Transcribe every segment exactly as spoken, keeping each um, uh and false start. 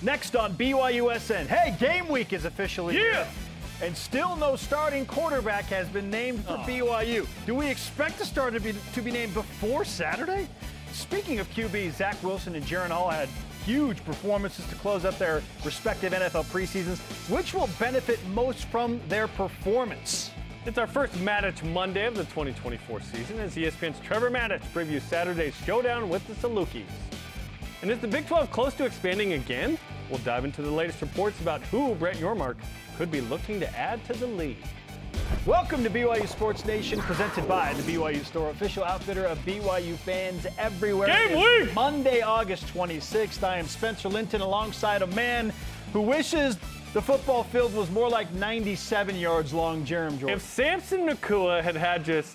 Next on B Y U S N. Hey, game week is officially Yeah. here. And still no starting quarterback has been named for Oh. B Y U. Do we expect the starter to be, to be named before Saturday? Speaking of Q Bs, Zach Wilson and Jaron Hall had huge performances to close up their respective N F L preseasons. Which will benefit most from their performance? It's our first Mattich Monday of the twenty twenty-four season as E S P N's Trevor Mattich previews Saturday's showdown with the Salukis. And is the Big twelve close to expanding again? We'll dive into the latest reports about who Brett Yormark could be looking to add to the league. Welcome to B Y U Sports Nation, presented by the B Y U Store, official outfitter of B Y U fans everywhere. Game It is week! Monday, August twenty-sixth. I am Spencer Linton alongside a man who wishes the football field was more like ninety-seven yards long, Jerem Jordan. If Samson Nakua had had just,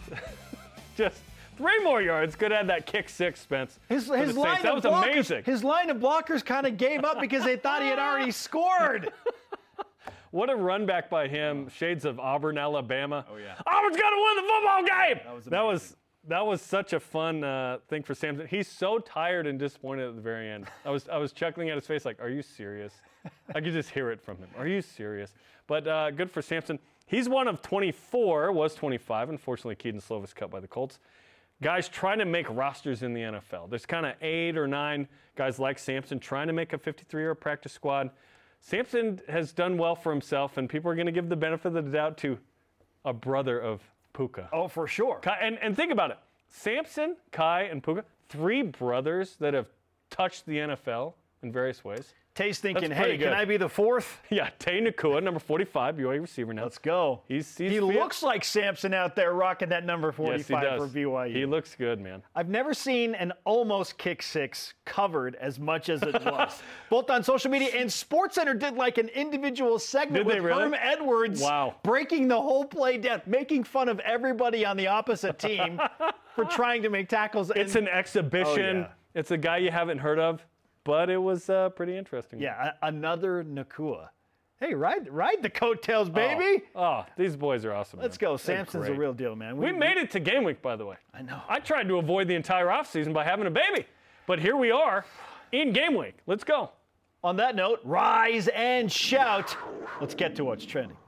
just three more yards, could have had that kick six, Spence. His, for his the line Saints. That of was blockers, amazing. His line of blockers kind of gave up because they thought he had already scored. What a run back by him. Shades of Auburn, Alabama. Oh, yeah. Auburn's going to win the football game. That was that was that was such a fun uh, thing for Samson. He's so tired and disappointed at the very end. I was I was chuckling at his face like, are you serious? I could just hear it from him. Are you serious? But uh, good for Samson. He's one of twenty-four, was twenty-five. Unfortunately, Keaton Slovis cut by the Colts. Guys trying to make rosters in the N F L. There's kind of eight or nine guys like Samson trying to make a fifty-three-year practice squad. Samson has done well for himself, and people are going to give the benefit of the doubt to a brother of Puka. Oh, for sure. Kai, and, and think about it. Samson, Kai, and Puka, three brothers that have touched the N F L in various ways. Tay's thinking, That's pretty hey, good. can I be the fourth? Yeah, Tay Nakua, number forty-five, B Y U receiver now. Let's go. He's, he's he fit. looks like Samson out there rocking that number Yes, forty-five he does. for B Y U. He looks good, man. I've never seen an almost kick six covered as much as it was. Both on social media and SportsCenter did like an individual segment Did with they really? Herm Edwards Wow. breaking the whole play down, making fun of everybody on the opposite team for trying to make tackles. It's and, an exhibition. Oh, yeah. It's a guy you haven't heard of, but it was uh, pretty interesting. yeah, a- another Nakua. Hey, ride ride the coattails, baby. Oh, oh, these boys are awesome. Let's man. go. They're Samson's a great. real deal, man. We made it to game week, by the way. I know. I tried to avoid the entire offseason by having a baby, but here we are in game week. Let's go. On that note, rise and shout. Let's get to what's trending.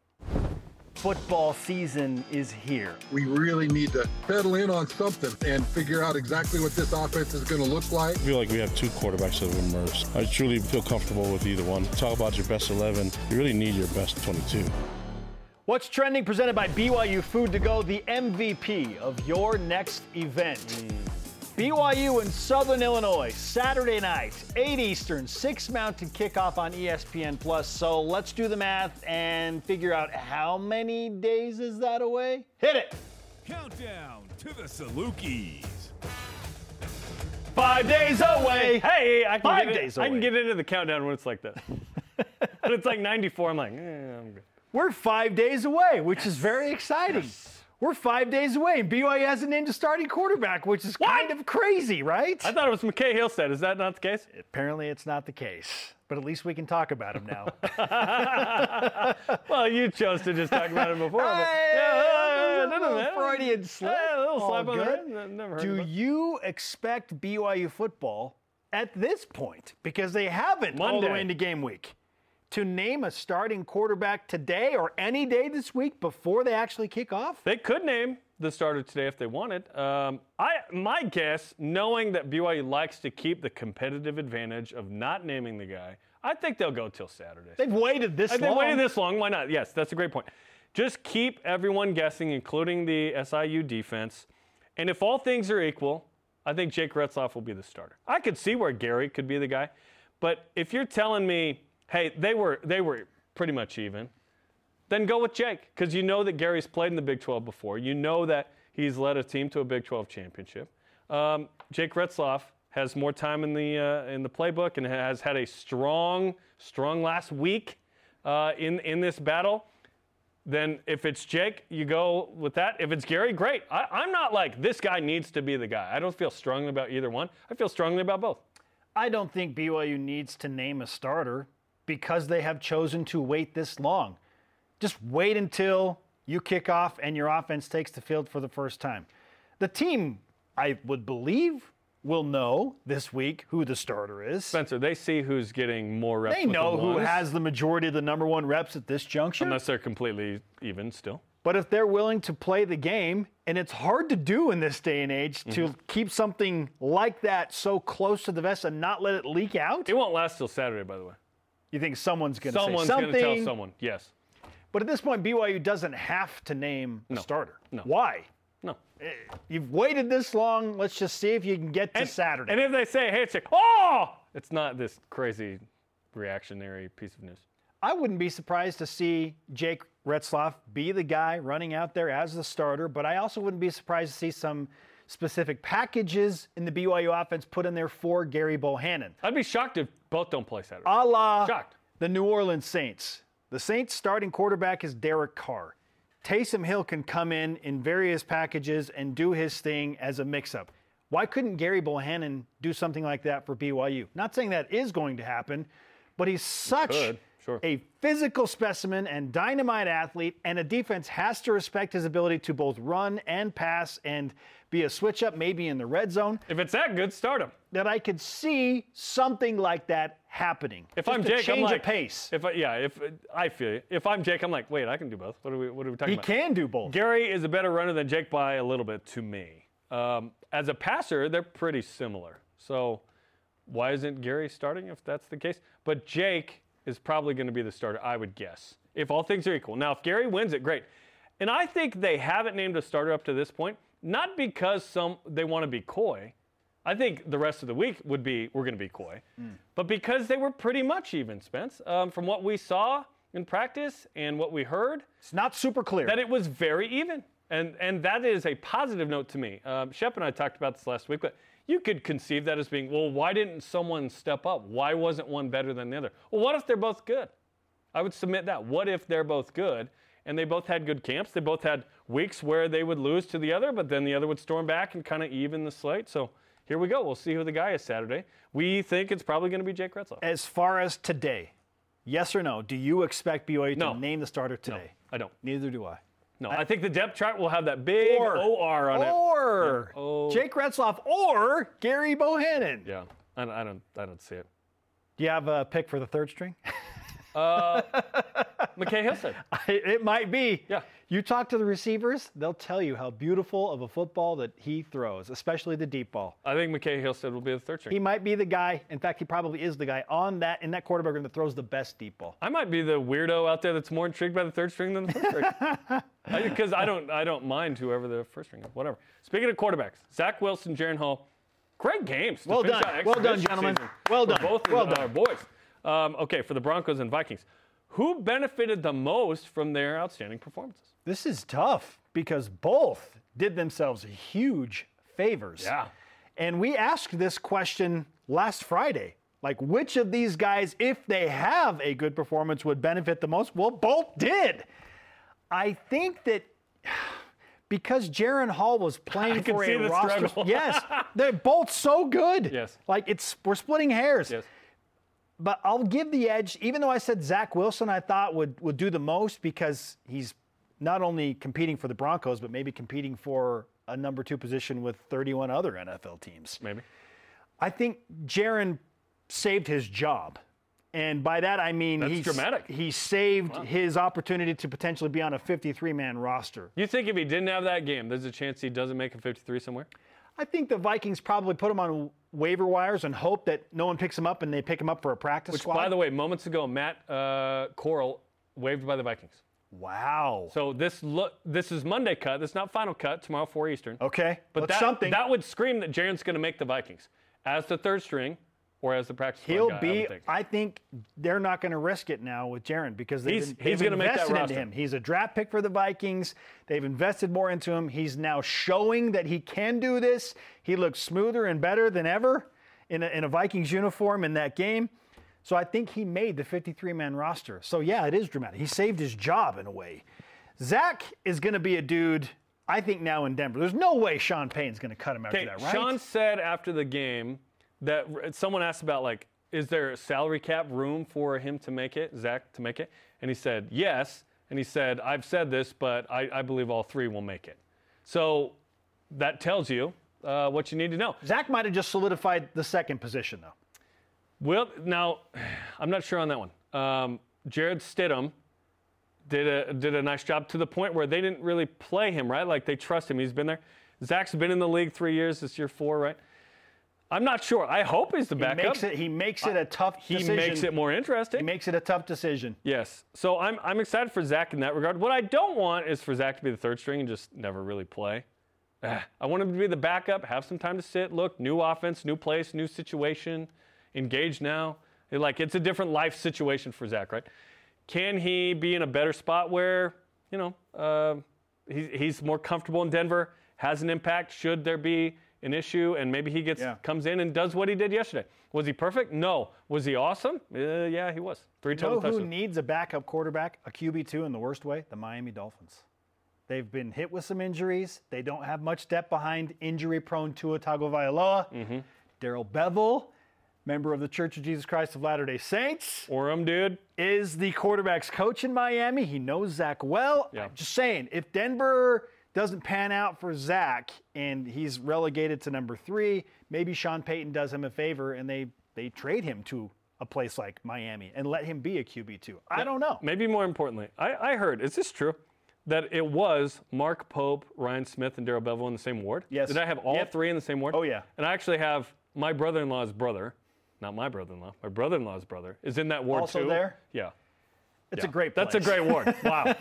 Football season is here. We really need to pedal in on something and figure out exactly what this offense is going to look like. I feel like we have two quarterbacks that have emerged. I truly feel comfortable with either one. Talk about your best eleven. You really need your best twenty-two. What's trending, presented by B Y U Food to Go, the M V P of your next event. B Y U in Southern Illinois, Saturday night, eight Eastern, six Mountain kickoff on E S P N Plus. So let's do the math and figure out how many days is that away? Hit it! Countdown to the Salukis. Five days away! Hey, I can, Five get, days I can away. get into the countdown when it's like that. When it's like ninety-four, I'm like, eh, I'm good. We're five days away, which is very exciting. We're five days away, and B Y U hasn't named a starting quarterback, which is kind of crazy, right? I thought it was McKay Hillstead. Is that not the case? Apparently, it's not the case, but at least we can talk about him now. Well, you chose to just talk about it before. but- Hey, yeah, a little Freudian slip. Hey, a little All slap on the good. head. Ne- Never heard Do of it. you expect B Y U football at this point, because they haven't all the Monday. way into game week, to name a starting quarterback today or any day this week before they actually kick off? They could name the starter today if they wanted. Um, I, my guess, knowing that B Y U likes to keep the competitive advantage of not naming the guy, I think they'll go till Saturday. They've waited this If they long. waited this long, why not? Yes, that's a great point. Just keep everyone guessing, including the S I U defense. And if all things are equal, I think Jake Retzloff will be the starter. I could see where Gary could be the guy. But if you're telling me, hey, they were they were pretty much even, then go with Jake, because you know that Gary's played in the Big twelve before. You know that he's led a team to a Big twelve championship. Um, Jake Retzloff has more time in the uh, in the playbook and has had a strong, strong last week uh, in in this battle. Then if it's Jake, you go with that. If it's Gary, great. I, I'm not like, this guy needs to be the guy. I don't feel strongly about either one. I feel strongly about both. I don't think B Y U needs to name a starter because they have chosen to wait this long. Just wait until you kick off and your offense takes the field for the first time. The team, I would believe, will know this week who the starter is. Spencer, they see who's getting more reps. They with know the who ones, has the majority of the number one reps at this juncture. unless they're completely even still. But if they're willing to play the game, and it's hard to do in this day and age to Mm-hmm. keep something like that so close to the vest and not let it leak out, It won't last till Saturday, by the way. you think someone's going to say Someone's something. going to tell someone. Yes. But at this point, B Y U doesn't have to name a No. starter. No. Why? No. You've waited this long. Let's just see if you can get to And, Saturday. and if they say, hey, it's like, oh, it's not this crazy reactionary piece of news. I wouldn't be surprised to see Jake Retzloff be the guy running out there as the starter, but I also wouldn't be surprised to see some specific packages in the B Y U offense put in there for Gary Bohannon. I'd be shocked if both don't play Saturday. A la Shocked. the New Orleans Saints. The Saints' starting quarterback is Derek Carr. Taysom Hill can come in in various packages and do his thing as a mix-up. Why couldn't Gary Bohannon do something like that for B Y U? Not saying that is going to happen, but he's such could, sure. a physical specimen and dynamite athlete, and a defense has to respect his ability to both run and pass and be a switch-up, maybe in the red zone, If it's that good, start him. that I could see something like that happening. If Just I'm a Jake, change I'm like, of pace. If I, yeah, if I feel you. If I'm Jake, I'm like, wait, I can do both. What are we? What are we talking He about? can do both. Gary is a better runner than Jake by a little bit to me. Um, as a passer, they're pretty similar. So why isn't Gary starting if that's the case? But Jake is probably going to be the starter, I would guess, if all things are equal. Now, if Gary wins it, great. And I think they haven't named a starter up to this point, not because some they want to be coy. I think the rest of the week would be, we're going to be coy. Mm. But because they were pretty much even, Spence, um, from what we saw in practice and what we heard, It's not super clear. that it was very even. And and that is a positive note to me. Um, Shep and I talked about this last week, but you could conceive that as being, well, why didn't someone step up? Why wasn't one better than the other? Well, what if they're both good? I would submit that. What if they're both good and they both had good camps? They both had weeks where they would lose to the other, but then the other would storm back and kind of even the slate. So here we go. We'll see who the guy is Saturday. We think it's probably going to be Jake Retzloff. As far as today, yes or no, do you expect B Y U No. to name the starter today? I don't. Neither do I. No, I think the depth chart will have that big Or- O R on it. Or Yeah. Oh. Jake Retzloff or Gary Bohannon. Yeah, I don't, I don't, I don't see it. Do you have a pick for the third string? McKay Hillstead. It might be. Yeah. You talk to the receivers, they'll tell you how beautiful of a football that he throws, especially the deep ball. I think McKay Hillstead will be the third string. He might be the guy. In fact, he probably is the guy on that in that quarterback room that throws the best deep ball. I might be the weirdo out there that's more intrigued by the third string than the first string. Because I, I don't, I don't mind whoever the first string is. Whatever. Speaking of quarterbacks, Zach Wilson, Jaron Hall, great games. to Well finish done. out Well done, exhibition gentlemen. season Well for done. Both Well of done. our boys. Um, okay, for the Broncos and Vikings, who benefited the most from their outstanding performances? This is tough because both did themselves huge favors. Yeah. And we asked this question last Friday. Like, which of these guys, if they have a good performance, would benefit the most? Well, both did. I think that because Jaron Hall was playing I can for see a the roster. struggle. Yes, they're both so good. Yes. Like, it's we're splitting hairs. Yes. But I'll give the edge, even though I said Zach Wilson I thought would, would do the most because he's not only competing for the Broncos, but maybe competing for a number two position with thirty-one other N F L teams. Maybe. I think Jaron saved his job. And by that, I mean That's he's, dramatic. he saved his opportunity to potentially be on a fifty-three man roster. You think if he didn't have that game, there's a chance he doesn't make a fifty-three somewhere? I think the Vikings probably put him on waiver wires and hope that no one picks him up and they pick him up for a practice Which, squad. by the way, moments ago, Matt uh, Corral waived by the Vikings. wow. So this look, this is Monday cut. This is not final cut. Tomorrow, four Eastern. Okay, But that's that, something. that would scream that Jaron's going to make the Vikings as the third string or as the practice squad He'll guy, I be. would think. I think they're not going to risk it now with Jaron because they've, He's- been, he's they've gonna make that invested into roster. him. He's a draft pick for the Vikings. They've invested more into him. He's now showing that he can do this. He looks smoother and better than ever in a, in a Vikings uniform in that game. So I think he made the fifty-three man roster. So yeah, it is dramatic. He saved his job in a way. Zach is going to be a dude. I think now in Denver. There's no way Sean Payton's going to cut him after Okay, that, right? Sean said after the game that someone asked about, like, is there a salary cap room for him to make it, Zach to make it? And he said, yes. And he said, I've said this, but I, I believe all three will make it. So that tells you uh, what you need to know. Zach might have just solidified the second position, though. Well, now, I'm not sure on that one. Um, Jared Stidham did a did a nice job to the point where they didn't really play him, right? Like, they trust him. He's been there. Zach's been in the league three years. This year four, right? I'm not sure. I hope he's the He backup. makes it, he makes it a tough he decision. makes it more interesting. He makes it a tough decision. Yes. So I'm I'm excited for Zach in that regard. What I don't want is for Zach to be the third string and just never really play. Ah, I want him to be the backup, have some time to sit, look, new offense, new place, new situation, engage now. Like, it's a different life situation for Zach, right? Can he be in a better spot where, you know, uh, he, he's more comfortable in Denver, has an impact? Should there be an issue, and maybe he gets Yeah. comes in and does what he did yesterday? Was he perfect? No. Was he awesome? Uh, yeah, he was. Three You know total who touchdowns. needs a backup quarterback, a Q B two in the worst way? The Miami Dolphins. They've been hit with some injuries. They don't have much depth behind injury-prone Tua Tagovailoa. Mm-hmm. Darrell Bevel, member of the Church of Jesus Christ of Latter-day Saints, Orem, dude. is the quarterback's coach in Miami. He knows Zach well. Yeah. I'm just saying, if Denver doesn't pan out for Zach and he's relegated to number three, maybe Sean Payton does him a favor and they, they trade him to a place like Miami and let him be a Q B two. I don't know. Maybe more importantly, I, I heard, is this true, that it was Mark Pope, Ryan Smith, and Darrell Bevel in the same ward? Yes. Did I have all Yep. three in the same ward? Oh, yeah. And I actually have my brother-in-law's brother, not my brother-in-law, my brother-in-law's brother, is in that ward Also too. there? Yeah. It's Yeah. a great place. That's a great ward. Wow.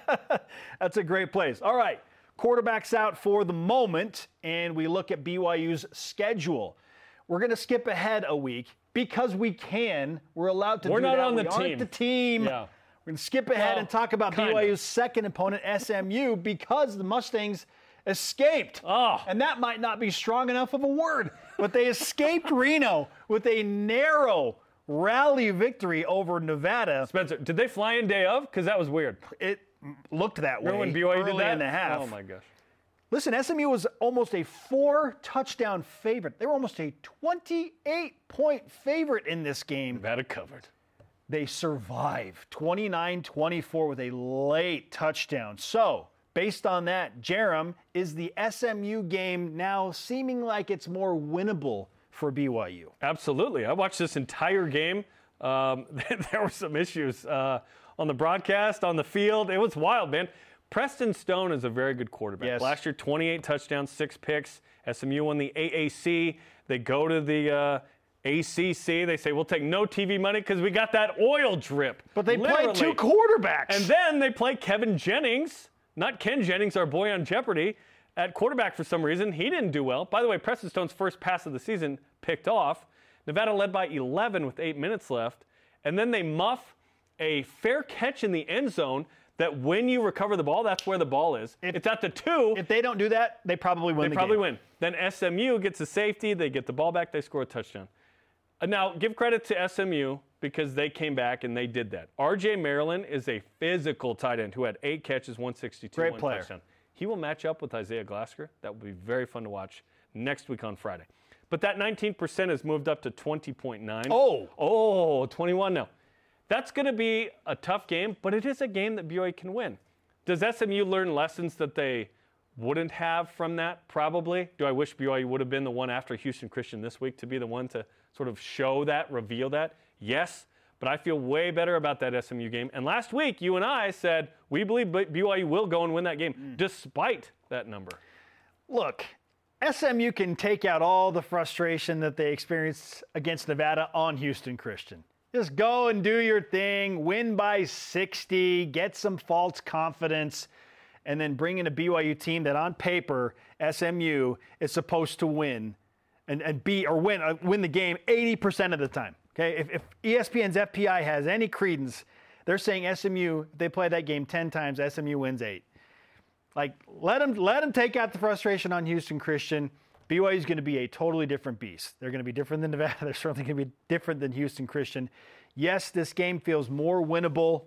That's a great place. All right. Quarterback's out for the moment, and we look at B Y U's schedule. We're going to skip ahead a week because we can. We're allowed to We're do not that. on the we team. aren't the team. Yeah. We're going to skip ahead Well, and talk about kinda. B Y U's second opponent, S M U, because the Mustangs escaped. Oh. And that might not be strong enough of a word, but they escaped Reno with a narrow rally victory over Nevada. Spencer, did they fly in day of? Because that was weird. It looked that way Remember when B Y U early did that? in the half. Oh, my gosh. Listen, S M U was almost a four-touchdown favorite. They were almost a twenty-eight point favorite in this game. Nevada covered. They survived twenty-nine twenty-four with a late touchdown. So, based on that, Jerem, is the S M U game now seeming like it's more winnable for B Y U? Absolutely. I watched this entire game. Um, there were some issues uh, on the broadcast, on the field. It was wild, man. Preston Stone is a very good quarterback. Yes. Last year, twenty-eight touchdowns, six picks. S M U won the A A C. They go to the uh, A C C. They say, we'll take no T V money because we got that oil drip. But they Literally. played two quarterbacks. And then they play Kevin Jennings, not Ken Jennings, our boy on Jeopardy, at quarterback for some reason. He didn't do well. By the way, Preston Stone's first pass of the season picked off. Nevada led by eleven with eight minutes left. And then they muff a fair catch in the end zone that when you recover the ball, that's where the ball is. If- it's at the two. if they don't do that, they probably win They the probably game. win. Then S M U gets a safety. They get the ball back. They score a touchdown. Uh, Now, give credit to S M U because they came back and they did that. R J Maryland is a physical tight end who had eight catches, one sixty-two, Great one player. touchdown. He will match up with Isaiah Glasker. That will be very fun to watch next week on Friday. But that nineteen percent has moved up to twenty point nine. Oh. Oh, twenty-one now. That's going to be a tough game, but it is a game that B Y U can win. Does S M U learn lessons that they wouldn't have from that? Probably. Do I wish B Y U would have been the one after Houston Christian this week to be the one to sort of show that, reveal that? Yes, but I feel way better about that S M U game. And last week, you and I said we believe B Y U will go and win that game despite that number. Look, S M U can take out all the frustration that they experienced against Nevada on Houston Christian. Just go and do your thing, win by sixty, get some false confidence, and then bring in a B Y U team that on paper, S M U is supposed to win and, and be or win uh, win the game eighty percent of the time. Okay, if, if E S P N's F P I has any credence, they're saying S M U, if they play that game ten times, S M U wins eight. Like, let them, let them take out the frustration on Houston Christian. B Y U is going to be a totally different beast. They're going to be different than Nevada. They're certainly going to be different than Houston Christian. Yes, this game feels more winnable.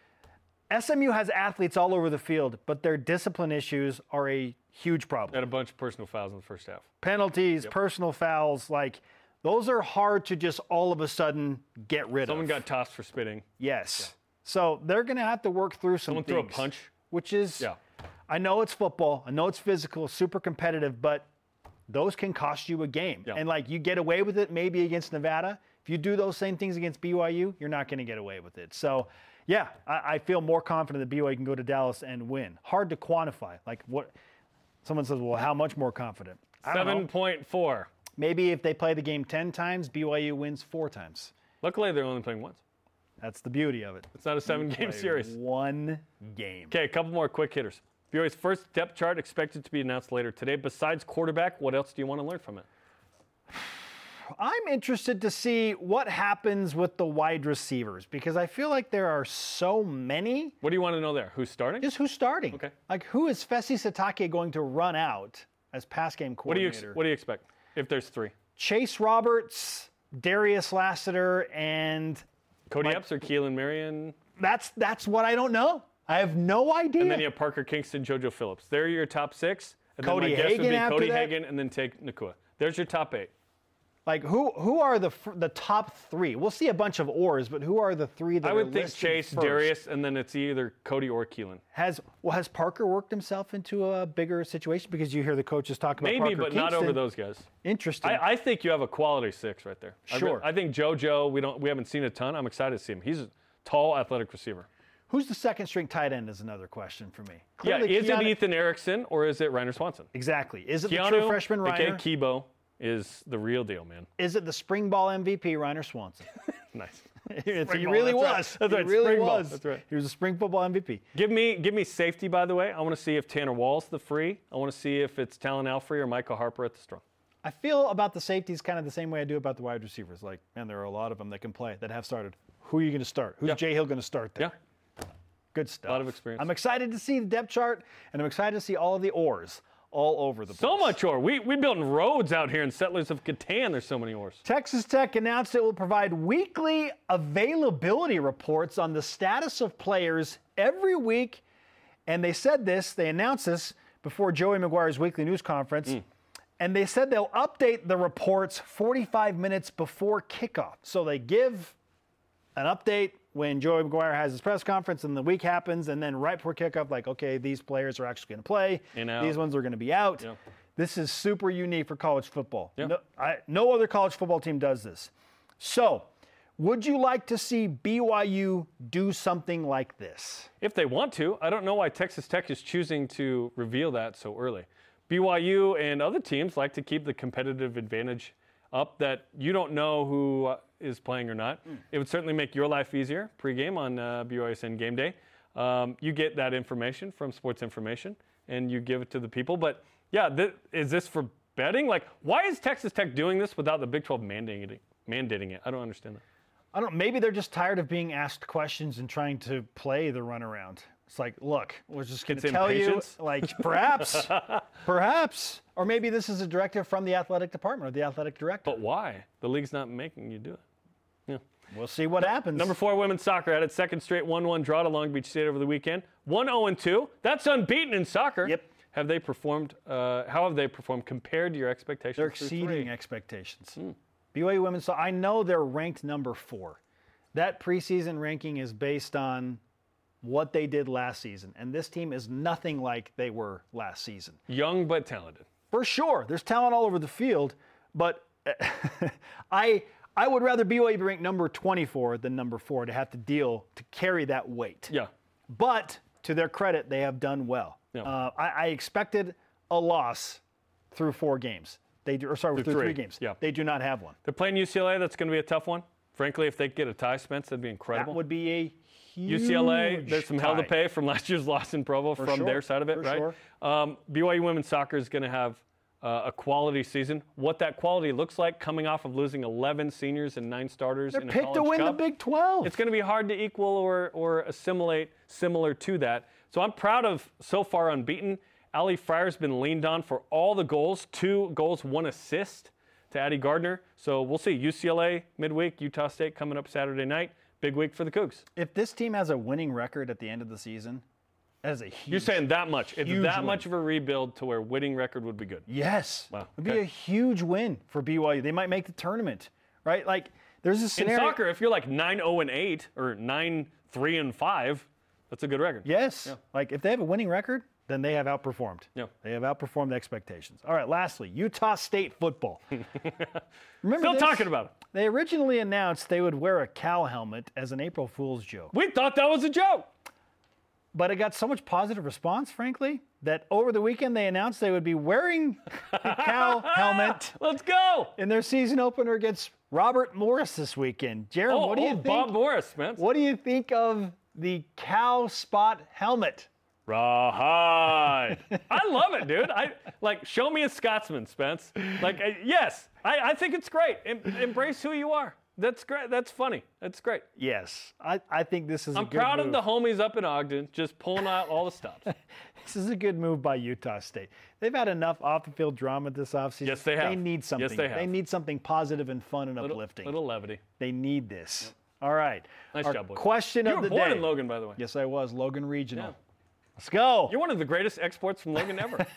S M U has athletes all over the field, but their discipline issues are a huge problem. Had a bunch of personal fouls in the first half. Penalties, personal fouls, like those are hard to just all of a sudden get rid Someone of. got tossed for spitting. Yes. So they're going to have to work through some Someone things. threw a punch. Which is, Yeah. I know it's football. I know it's physical, super competitive, but those can cost you a game. Yeah. And like you get away with it maybe against Nevada. If you do those same things against B Y U, you're not going to get away with it. So, yeah, I, I feel more confident that B Y U can go to Dallas and win. Hard to quantify. Like what? Someone says, well, how much more confident? I don't know. seven point four. Maybe if they play the game ten times, B Y U wins four times. Luckily, they're only playing once. That's the beauty of it. It's not a seven-game Play series. One game. Okay, a couple more quick hitters. B Y U's first depth chart expected to be announced later today. Besides quarterback, what else do you want to learn from it? I'm interested to see what happens with the wide receivers because I feel like there are so many. What do you want to know there? Who's starting? Just who's starting. Okay. Like who is Fesi Satake going to run out as pass game What do you coordinator? ex- What do you expect if there's three? Chase Roberts, Darius Lassiter, and Cody Mike- Epps or Keelan Marion? that's that's what I don't know. I have no idea. And then you have Parker Kingston, JoJo Phillips. They're your top six. And Cody then my guess Hagan would be after Cody that? Hagan and then take Nakua. There's your top eight. Like who who are the fr- the top three? We'll see a bunch of ors, but who are the three that I are would think listed Chase, first? Darius, and then it's either Cody or Keelan. Has well has Parker worked himself into a bigger situation because you hear the coaches talk about Maybe, Parker but not Kingston. over those guys. Interesting. I, I think you have a quality six right there. I re- Sure. I think JoJo. We don't. We haven't seen a ton. I'm excited to see him. He's a tall, athletic receiver. Who's the second string tight end is another question for me. Yeah. Clearly, Is Keanu- it Ethan Erickson or is it Reiner Swanson? Exactly. Is it the Keanu, true freshman aka Reiner? Kibo, is the real deal, man. Is it the spring ball M V P Reiner Swanson? Nice. Yes, he ball, really that's right. was. That's he right, really spring ball, was. that's right. He was a spring football M V P. Give me, give me safety. By the way, I want to see if Tanner Wall's the free. I want to see if it's Talon Alfrey or Michael Harper at the strong. I feel about the safeties kind of the same way I do about the wide receivers. Like, man, there are a lot of them that can play, that have started. Who are you going to start? Who's Yeah. Jay Hill going to start there? Yeah. Good stuff. A lot of experience. I'm excited to see the depth chart, and I'm excited to see all of the ors all over the place. So much ore. We we building roads out here in Settlers of Catan. There's so many ores. Texas Tech announced it will provide weekly availability reports on the status of players every week. And they said this, they announced this before Joey McGuire's weekly news conference. Mm. And they said they'll update the reports forty-five minutes before kickoff. So they give an update when Joey McGuire has his press conference and the week happens, and then right before kickoff, like, okay, these players are actually going to play. In, out. These ones are going to be out. Yep. This is super unique for college football. Yep. No, I, no other college football team does this. So, would you like to see B Y U do something like this? If they want to, I don't know why Texas Tech is choosing to reveal that so early. B Y U and other teams like to keep the competitive advantage up that you don't know who uh, is playing or not. Mm. It would certainly make your life easier pregame on uh, B Y U S N game day. Um, you get that information from Sports Information and you give it to the people. But yeah, th- is this for betting? Like, why is Texas Tech doing this without the Big twelve mandating it? Mandating it? I don't understand that. I don't. Maybe they're just tired of being asked questions and trying to play the runaround. It's like, look, we're just going It's to tell impatience? you, like, perhaps, perhaps, or maybe this is a directive from the athletic department or the athletic director. But why? The league's not making you do it. Yeah. We'll see what happens. Number four, women's soccer had its second straight one one draw to Long Beach State over the weekend. one oh two. That's unbeaten in soccer. Yep. Have they performed? Uh, how have they performed compared to your expectations? They're through exceeding three? expectations. B Y U women's soccer, I know they're ranked number four. That preseason ranking is based on what they did last season, and this team is nothing like they were last season. Young but talented. For sure, there's talent all over the field, but I I would rather B Y U be ranked number twenty-four than number four to have to deal to carry that weight. Yeah. But to their credit, they have done well. Yeah. Uh, I, I expected a loss through four games. They do, or sorry, through, three. three games. Yeah. They do not have one. They're playing U C L A. That's going to be a tough one. Frankly, if they get a tie, Spence, that'd be incredible. That would be a huge U C L A, there's some hell to tie. pay from last year's loss in Provo from sure, their side of it, for right? sure. Um, B Y U women's soccer is going to have uh, a quality season. What that quality looks like coming off of losing eleven seniors and nine starters They're in a picked to college win cup. the Big twelve. It's going to be hard to equal or, or assimilate similar to that. So I'm proud of so far unbeaten. Ali Fryer's been leaned on for all the goals, two goals, one assist to Addie Gardner. So we'll see. U C L A midweek, Utah State coming up Saturday night. Big week for the Cougs. If this team has a winning record at the end of the season, that is a huge. You're saying that much. It's huge that win. much of a rebuild to where winning record would be good. Yes. Wow, It'd be okay. a huge win for B Y U. They might make the tournament, right? Like, there's a In scenario. soccer, if you're like nine oh and eight or nine three and five, that's a good record. Yes. Like, if they have a winning record, then they have outperformed. Yeah. They have outperformed expectations. All right, lastly, Utah State football. Remember Still this? talking about it. They originally announced they would wear a cow helmet as an April Fool's joke. We thought that was a joke. But it got so much positive response, frankly, that over the weekend they announced they would be wearing the cow helmet Let's go. in their season opener against Robert Morris this weekend. Jarom, Oh, what do you oh, think? Bob Morris, man. What do you think of the cow spot helmet? Rawhide. I love it, dude. I like. Show me a Scotsman, Spence. Like, uh, yes, I, I think it's great. Em- embrace who you are. That's great. That's funny. That's great. Yes, I, I think this is I'm a good proud move. of the homies up in Ogden, just pulling out all the stops. This is a good move by Utah State. They've had enough off-the-field drama this offseason. Yes, they have. They need something. Yes, they have. need something positive and fun and Little, uplifting. little levity. They need this. All right. Nice Our job, boys. question You of were the born day. in Logan, by the way. Yes, I was. Logan Regional. Yeah. Let's go. You're one of the greatest exports from Logan ever.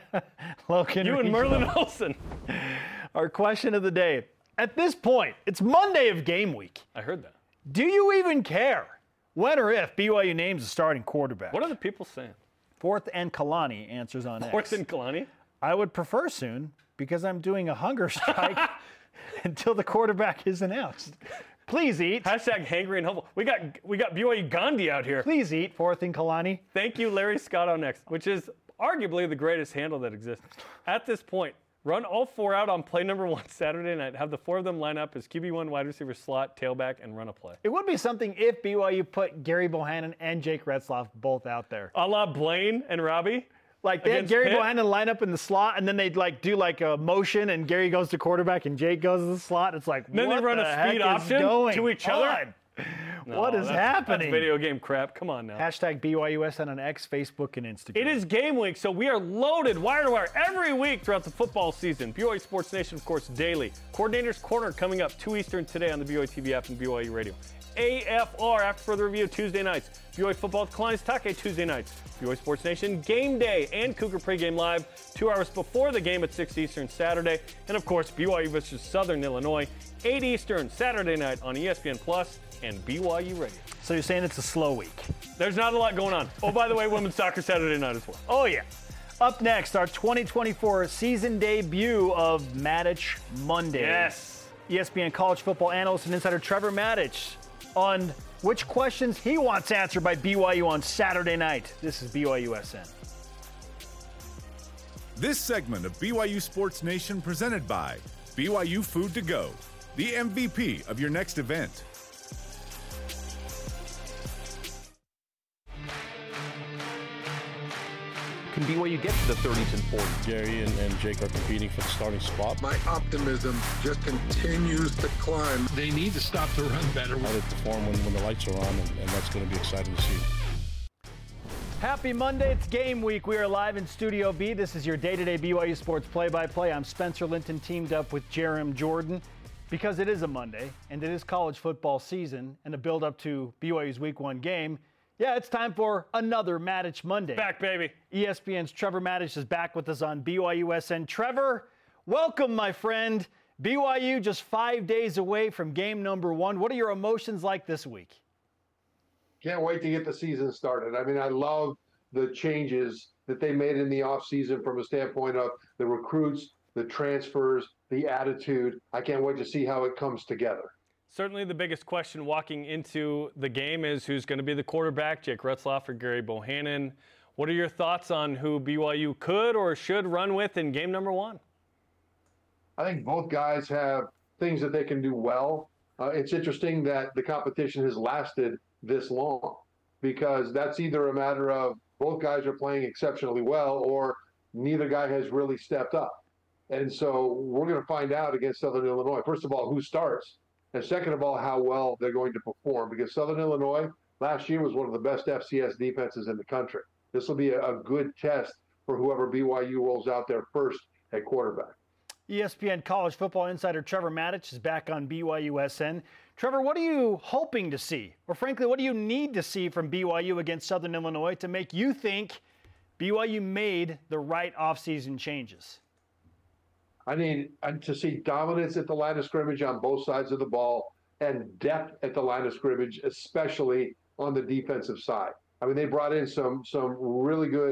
Logan You and Regional. Merlin Olsen. Our question of the day. At this point, it's Monday of game week. I heard that. Do you even care when or if B Y U names a starting quarterback? What are the people saying? Fourth and Kalani answers on X. Fourth and Kalani? I would prefer soon because I'm doing a hunger strike until the quarterback is announced. Please eat. Hashtag hangry and hopeful. We got we got B Y U Gandhi out here. Please eat. Fourth and Kalani. Thank you, Larry Scott on X, which is arguably the greatest handle that exists. At this point, run all four out on play number one Saturday night. Have the four of them line up as Q B one, wide receiver, slot, tailback, and run a play. It would be something if B Y U put Gary Bohannon and Jake Retzloff both out there. A la Blaine and Robbie. Like they had Against Gary Pitt? Bohannon line up in the slot, and then they'd like do like a motion, and Gary goes to quarterback, and Jake goes to the slot. It's like Then what they run the a heck speed is option going to each other? on? No, what is that's- happening? That's video game crap. Come on now. Hashtag B Y U S N on X, Facebook, and Instagram. It is game week, so we are loaded wire to wire every week throughout the football season. B Y U Sports Nation, of course, daily. Coordinator's Corner coming up two Eastern today on the B Y U T V app and B Y U Radio. A F R after further review Tuesday nights. B Y U Football with Kalani's Take Tuesday nights. B Y U Sports Nation Game Day and Cougar Pregame Live two hours before the game at six Eastern Saturday. And of course, B Y U versus Southern Illinois, eight Eastern Saturday night on E S P N Plus and B Y U Radio. So you're saying it's a slow week? There's not a lot going on. Oh, by the way, women's soccer Saturday night as well. Oh yeah. Up next, our twenty twenty-four season debut of Maddich Monday. Yes. E S P N college football analyst and insider Trevor Maddich on which questions he wants answered by B Y U on Saturday night. This is B Y U S N. This segment of B Y U Sports Nation presented by B Y U Food to Go, the M V P of your next event. Can B Y U get to the thirties and forties? Gary and, and Jake are competing for the starting spot. My optimism just continues to climb. They need to stop the run better. How they perform when, when the lights are on, and, and that's going to be exciting to see. Happy Monday, it's game week. We are live in Studio B. This is your day-to-day B Y U Sports play-by-play. I'm Spencer Linton, teamed up with Jarom Jordan. Because it is a Monday, and it is college football season, and a build-up to B Y U's week one game, yeah, it's time for another Maddich Monday. Back, baby. E S P N's Trevor Maddich is back with us on B Y U S N. Trevor, welcome, my friend. B Y U just five days away from game number one. What are your emotions like this week? Can't wait to get the season started. I mean, I love the changes that they made in the offseason from a standpoint of the recruits, the transfers, the attitude. I can't wait to see how it comes together. Certainly the biggest question walking into the game is who's going to be the quarterback, Jake Retzloff or Gary Bohannon. What are your thoughts on who B Y U could or should run with in game number one? I think both guys have things that they can do well. Uh, it's interesting that the competition has lasted this long because that's either a matter of both guys are playing exceptionally well or neither guy has really stepped up. And so we're going to find out against Southern Illinois, first of all, who starts. And second of all, how well they're going to perform. Because Southern Illinois last year was one of the best F C S defenses in the country. This will be a, a good test for whoever B Y U rolls out there first at quarterback. E S P N college football insider Trevor Maddich is back on B Y U S N. Trevor, what are you hoping to see? Or frankly, what do you need to see from B Y U against Southern Illinois to make you think B Y U made the right offseason changes? I need to see dominance at the line of scrimmage on both sides of the ball and depth at the line of scrimmage, especially on the defensive side. I mean, they brought in some some really good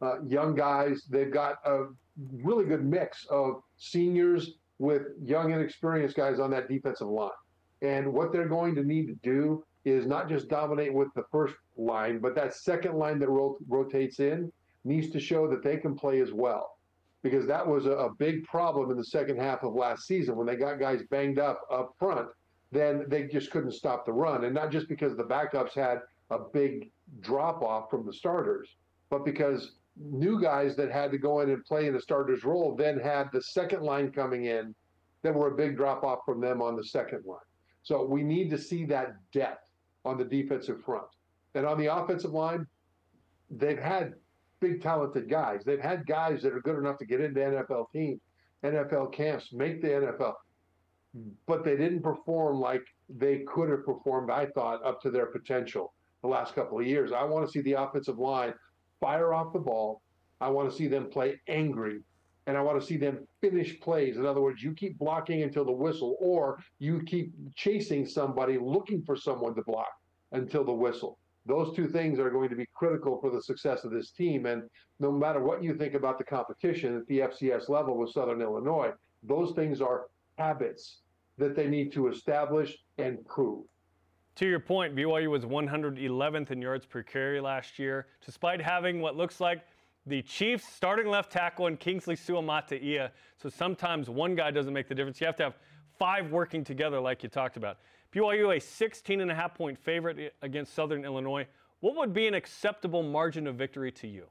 uh, young guys. They've got a really good mix of seniors with young and experienced guys on that defensive line. And what they're going to need to do is not just dominate with the first line, but that second line that ro- rotates in needs to show that they can play as well. Because that was a, a big problem in the second half of last season when they got guys banged up up front. Then they just couldn't stop the run. And not just because the backups had a big drop off from the starters, but because new guys that had to go in and play in the starter's role then had the second line coming in that were a big drop off from them on the second line. So we need to see that depth on the defensive front. And on the offensive line, they've had big talented guys. They've had guys that are good enough to get into N F L teams, N F L camps, make the N F L. But they didn't perform like they could have performed, I thought, up to their potential the last couple of years. I want to see the offensive line fire off the ball. I want to see them play angry, and I want to see them finish plays. In other words, you keep blocking until the whistle, or you keep chasing somebody, looking for someone to block until the whistle. Those two things are going to be critical for the success of this team. And no matter what you think about the competition at the F C S level with Southern Illinois, those things are habits that they need to establish and prove. To your point, B Y U was one hundred eleventh in yards per carry last year, despite having what looks like the Chiefs starting left tackle and Kingsley Suamataia. So sometimes one guy doesn't make the difference. You have to have five working together like you talked about. B Y U a sixteen and a half point favorite against Southern Illinois. What would be an acceptable margin of victory to you?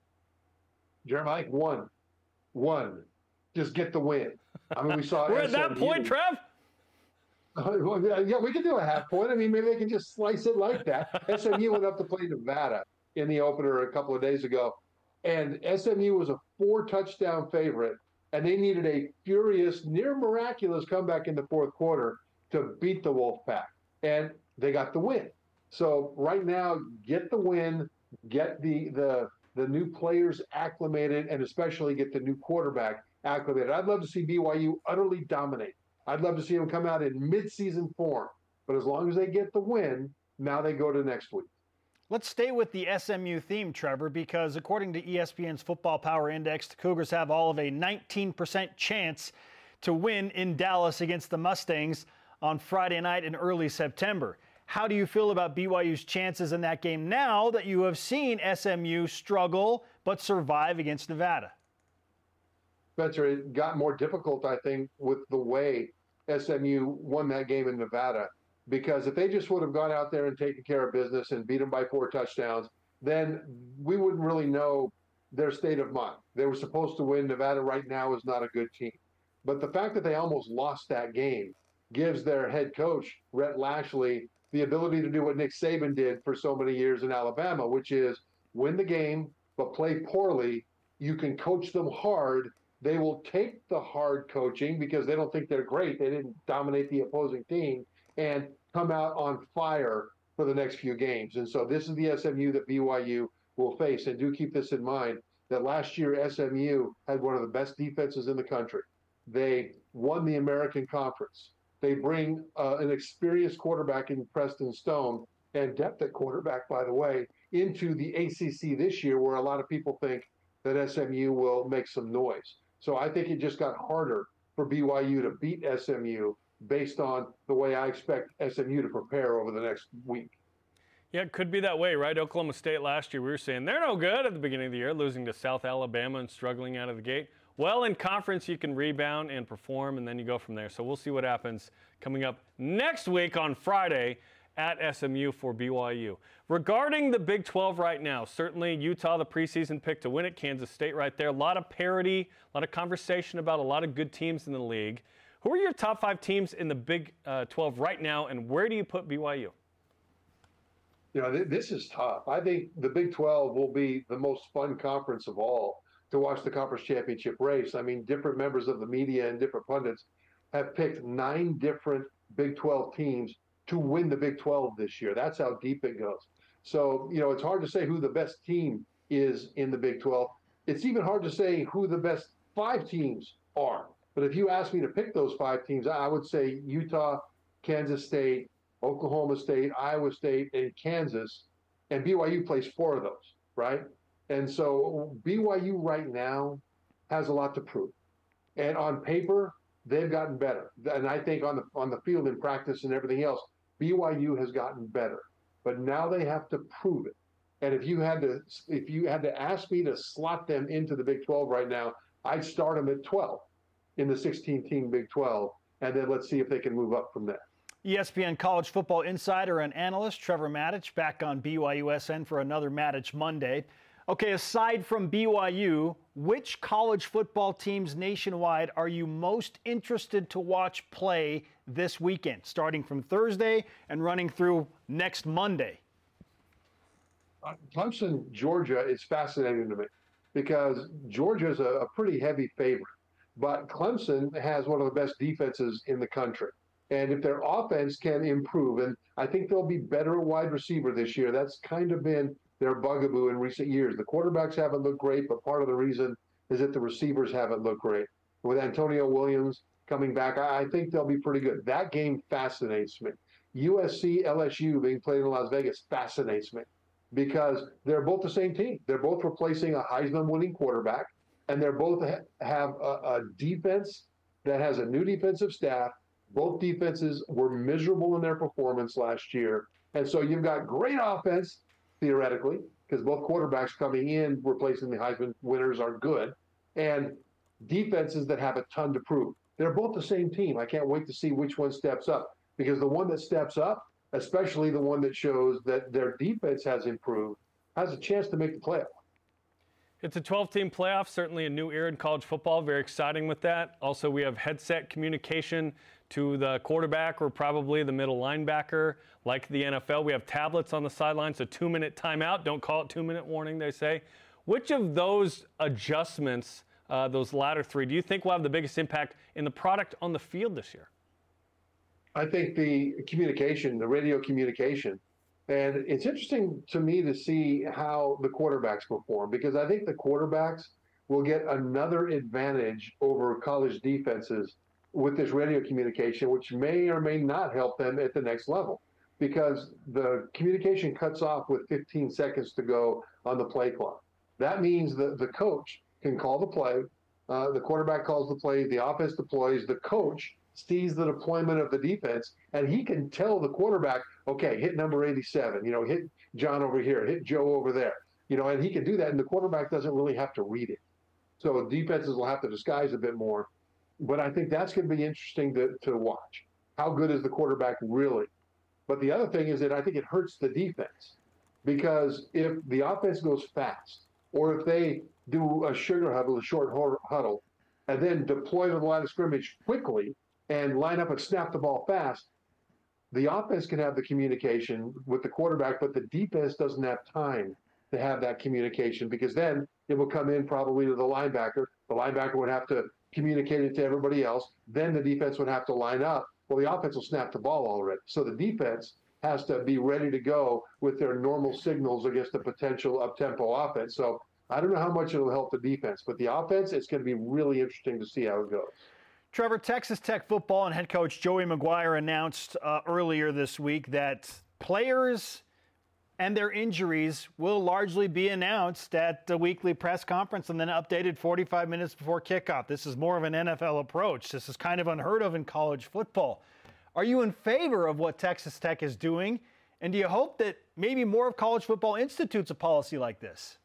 Jeremy, I think one. One. Just get the win. I mean, we saw We're S M U. at that point, Trev? Uh, well, yeah, we can do a half point. I mean, maybe they can just slice it like that. S M U went up to play Nevada in the opener a couple of days ago, and S M U was a four-touchdown favorite, and they needed a furious, near miraculous comeback in the fourth quarter to beat the Wolfpack, and they got the win. So right now, get the win, get the the the new players acclimated, and especially get the new quarterback acclimated. I'd love to see B Y U utterly dominate. I'd love to see them come out in mid-season form. But as long as they get the win, now they go to next week. Let's stay with the S M U theme, Trevor, because according to E S P N's Football Power Index, the Cougars have all of a nineteen percent chance to win in Dallas against the Mustangs on Friday night in early September. How do you feel about B Y U's chances in that game now that you have seen S M U struggle but survive against Nevada? Spencer, it got more difficult, I think, with the way S M U won that game in Nevada. Because if they just would have gone out there and taken care of business and beat them by four touchdowns, then we wouldn't really know their state of mind. They were supposed to win. Nevada right now is not a good team. But the fact that they almost lost that game gives their head coach, Rhett Lashley, the ability to do what Nick Saban did for so many years in Alabama, which is win the game, but play poorly. You can coach them hard. They will take the hard coaching because they don't think they're great. They didn't dominate the opposing team and come out on fire for the next few games. And so this is the S M U that B Y U will face. And do keep this in mind, that last year S M U had one of the best defenses in the country. They won the American Conference. They bring uh, an experienced quarterback in Preston Stone, and depth at quarterback, by the way, into the A C C this year, where a lot of people think that S M U will make some noise. So I think it just got harder for B Y U to beat S M U based on the way I expect S M U to prepare over the next week. Yeah, it could be that way, right? Oklahoma State last year, we were saying they're no good at the beginning of the year, losing to South Alabama and struggling out of the gate. Well, in conference, you can rebound and perform, and then you go from there. So we'll see what happens coming up next week on Friday at S M U for B Y U. Regarding the Big twelve right now, certainly Utah, the preseason pick to win it, Kansas State right there. A lot of parity, a lot of conversation about a lot of good teams in the league. Who are your top five teams in the Big uh, twelve right now, and where do you put B Y U? You know, th- this is tough. I think the Big twelve will be the most fun conference of all to watch the conference championship race. I mean, different members of the media and different pundits have picked nine different Big twelve teams to win the Big twelve this year. That's how deep it goes. So, you know, it's hard to say who the best team is in the Big twelve. It's even hard to say who the best five teams are. But if you ask me to pick those five teams, I would say Utah, Kansas State, Oklahoma State, Iowa State, and Kansas. And B Y U plays four of those, right? And so B Y U right now has a lot to prove. And on paper, they've gotten better. And I think on the on the field in practice and everything else, B Y U has gotten better. But now they have to prove it. And if you had to if you had to ask me to slot them into the Big twelve right now, I'd start them at twelve in the sixteen-team Big twelve, and then let's see if they can move up from there. E S P N college football insider and analyst Trevor Matich back on B Y U S N for another Matich Monday. Okay, aside from B Y U, which college football teams nationwide are you most interested to watch play this weekend, starting from Thursday and running through next Monday? Uh, Clemson, Georgia is fascinating to me because Georgia is a, a pretty heavy favorite, but Clemson has one of the best defenses in the country. And if their offense can improve, and I think they'll be better at wide receiver this year, that's kind of been their bugaboo in recent years. The quarterbacks haven't looked great, but part of the reason is that the receivers haven't looked great. With Antonio Williams coming back, I think they'll be pretty good. That game fascinates me. U S C, L S U being played in Las Vegas fascinates me because they're both the same team. They're both replacing a Heisman-winning quarterback, and they're both ha- have a, a defense that has a new defensive staff. Both defenses were miserable in their performance last year. And so you've got great offense, theoretically, because both quarterbacks coming in replacing the Heisman winners are good, and defenses that have a ton to prove. They're both the same team. I can't wait to see which one steps up, because the one that steps up, especially the one that shows that their defense has improved, has a chance to make the playoff. It's a twelve-team playoff, certainly a new era in college football. Very exciting with that. Also, we have headset communication to the quarterback or probably the middle linebacker, like the N F L. We have tablets on the sidelines, a two-minute timeout. Don't call it two-minute warning, they say. Which of those adjustments, uh, those latter three, do you think will have the biggest impact in the product on the field this year? I think the communication, the radio communication. And it's interesting to me to see how the quarterbacks perform, because I think the quarterbacks will get another advantage over college defenses with this radio communication, which may or may not help them at the next level, because the communication cuts off with fifteen seconds to go on the play clock. That means that the coach can call the play, uh, the quarterback calls the play, the offense deploys, the coach sees the deployment of the defense, and he can tell the quarterback, okay, hit number eighty-seven, you know, hit John over here, hit Joe over there, you know, and he can do that, and the quarterback doesn't really have to read it. So defenses will have to disguise a bit more, but I think that's going to be interesting to, to watch. How good is the quarterback really? But the other thing is that I think it hurts the defense, because if the offense goes fast, or if they do a sugar huddle, a short huddle, and then deploy to the line of scrimmage quickly, and line up and snap the ball fast, the offense can have the communication with the quarterback, but the defense doesn't have time to have that communication, because then it will come in probably to the linebacker. The linebacker would have to communicate it to everybody else. Then the defense would have to line up. Well, the offense will snap the ball already. So the defense has to be ready to go with their normal signals against a potential up-tempo offense. So I don't know how much it'll help the defense, but the offense, it's going to be really interesting to see how it goes. Trevor, Texas Tech football and head coach Joey McGuire announced uh, earlier this week that players and their injuries will largely be announced at the weekly press conference and then updated forty-five minutes before kickoff. This is more of an N F L approach. This is kind of unheard of in college football. Are you in favor of what Texas Tech is doing? And do you hope that maybe more of college football institutes a policy like this?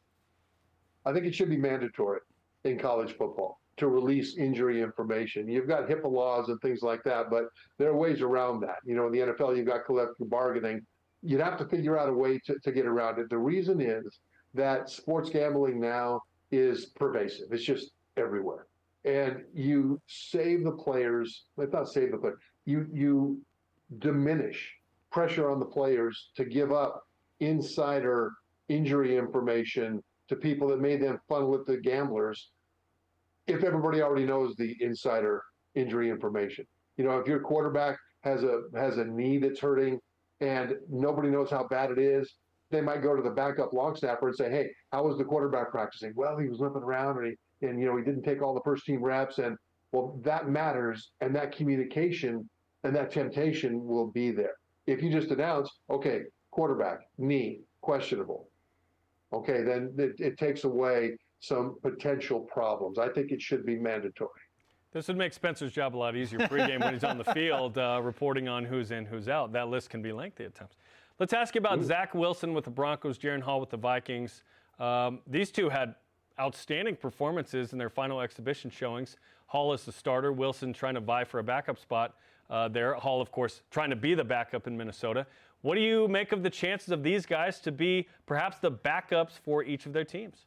I think it should be mandatory in college football to release injury information. You've got HIPAA laws and things like that, but there are ways around that. You know, in the N F L, you've got collective bargaining. You'd have to figure out a way to, to get around it. The reason is that sports gambling now is pervasive. It's just everywhere. And you save the players, let's not save the players, you, you diminish pressure on the players to give up insider injury information to people that made them funnel it to gamblers, if everybody already knows the insider injury information. You know, if your quarterback has a has a knee that's hurting and nobody knows how bad it is, they might go to the backup long snapper and say, hey, how was the quarterback practicing? Well, he was limping around and, he, and you know, he didn't take all the first team reps. And, well, that matters, and that communication and that temptation will be there. If you just announce, okay, quarterback, knee, questionable, okay, then it, it takes away some potential problems. I think it should be mandatory. This would make Spencer's job a lot easier pregame when he's on the field uh, reporting on who's in, who's out. That list can be lengthy at times. Let's ask you about Ooh. Zach Wilson with the Broncos, Jaren Hall with the Vikings. Um, these two had outstanding performances in their final exhibition showings. Hall is the starter, Wilson trying to vie for a backup spot uh, there. Hall, of course, trying to be the backup in Minnesota. What do you make of the chances of these guys to be perhaps the backups for each of their teams?